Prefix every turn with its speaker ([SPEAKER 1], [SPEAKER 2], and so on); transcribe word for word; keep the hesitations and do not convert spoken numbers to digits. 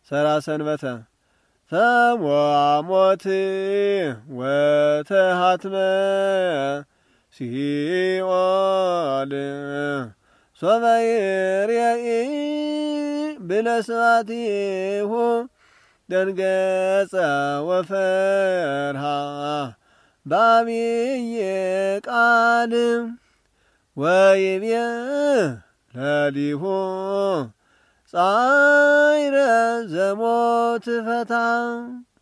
[SPEAKER 1] ሰራ ሰንበተ ተሟሞት ወተሃትመ ሲኦል ሶበ ይርኤኢ ብለስባቲሁ ደንገጸ ወፈርሃ በአብይ ቃል ወይቤ ለሊሁ ጻይረ ዘሞት ፈታ